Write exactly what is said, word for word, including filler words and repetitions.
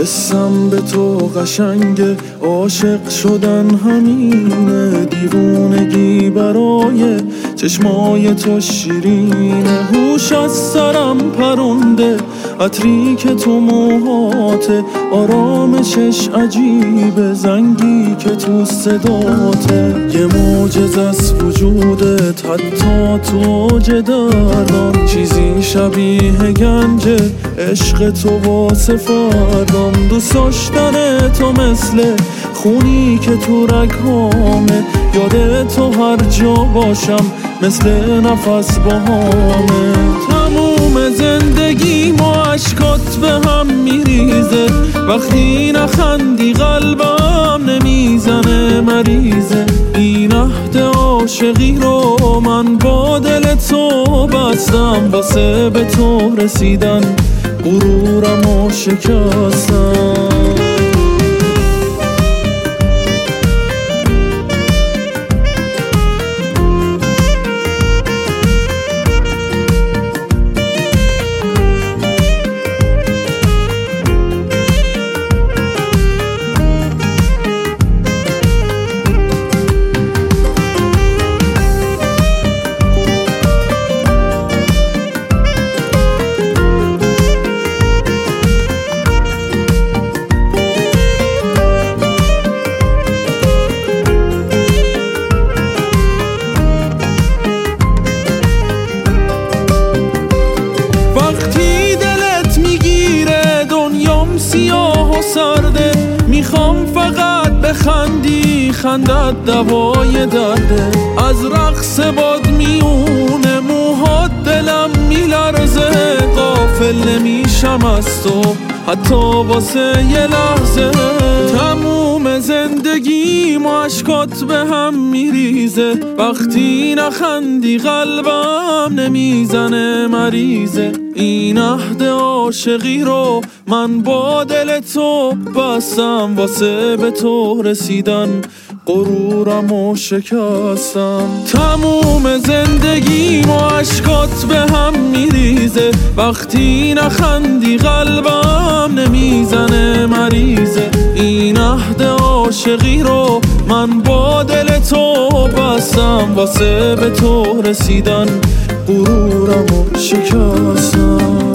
قسم به تو قشنگه، عاشق شدن همینه، دیوونگی برای چشمای تو شیرینه. هوش از سرم پرونده، عطری که تو موهاته، آرامشش عجیبه، زنگی که تو صداته. یه معجزه از وجودت حتی تو اوج دردم، چیزی شبیه گنجه عشق تو واسه فردم. دوست داشتن تو مثل خونی که تو رگهامه، یاد تو هر جا باشم مثل نفس باهامه. تموم زندگی ما عشقات به هم میریزه، وقتی نخندی قلبم نمیزنه مریضه. این عهد عاشقی رو من با دل تو بستم، واسه به تو رسیدن غرورمو شکستم. سیاه و سرده، میخوام فقط بخندی، خندت دوای درده. از رقص باد میونه موهات دلم میلرزه، غافل نمیشم از تو حتی واسه یه لحظه. تموم زندگی ما عشقات به هم میریزه، وقتی نخندی قلبم نمیزنه مریضه. این عهد عاشقی رو من با دل تو بستم، واسه به تو رسیدن غرورمو شکستم. تموم زندگی ما عشقات به هم میریزه، وقتی نخندی قلبم نمیزنه مریضه. این عهد عاشقی رو من با دل تو بستم، واسه به تو رسیدن غرورمو شکستم.